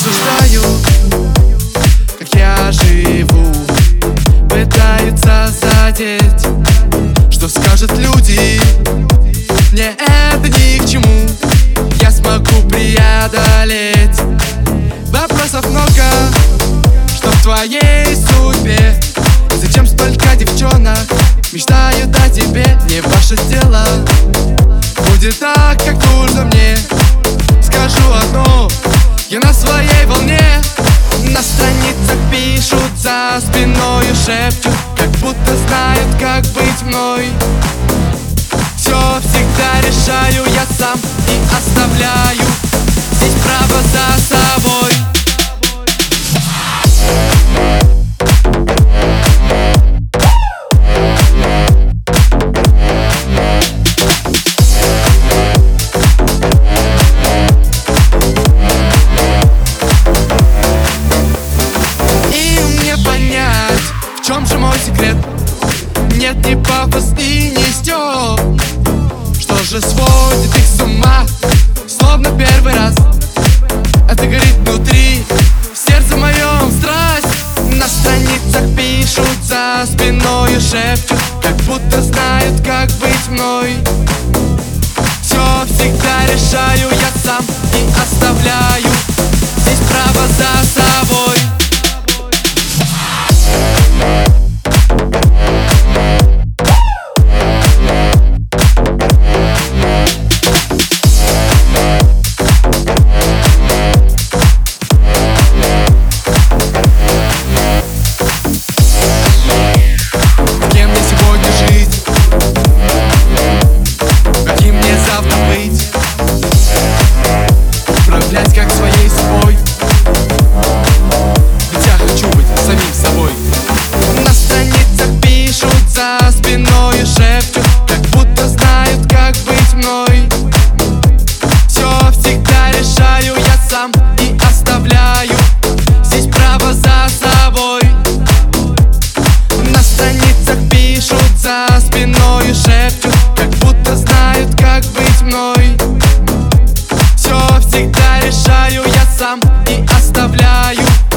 Обсуждают, как я живу, пытаются задеть, что скажут люди. Мне это ни к чему, я смогу преодолеть. Вопросов много, что в твоей судьбе. Зачем столько девчонок мечтают о тебе? Не ваше дело, будет так, как нужно мне. Скажу одно, я на своей волне. На страницах пишут, за спиною шепчут, как будто знают, как быть мной. Все всегда решаю я сам и оставляю здесь право за собой. В чем же мой секрет? Нет, не пафос и не стёб. Что же сводит их с ума, словно первый раз? Это горит внутри, в сердце моем страсть. На страницах пишут, за спиною шепчут, как будто знают, как быть мной. Все всегда решаю я сам и оставляю здесь право за собой. Как своей собой, ведь я хочу быть самим собой. На страницах пишут, за спиною шепчут, как будто знают, как быть мной. Все всегда решаю я сам и оставляю здесь право за собой. На страницах пишут, за спиною шепчут, как будто знают, как быть мной. Все всегда решаю я сам и оставляю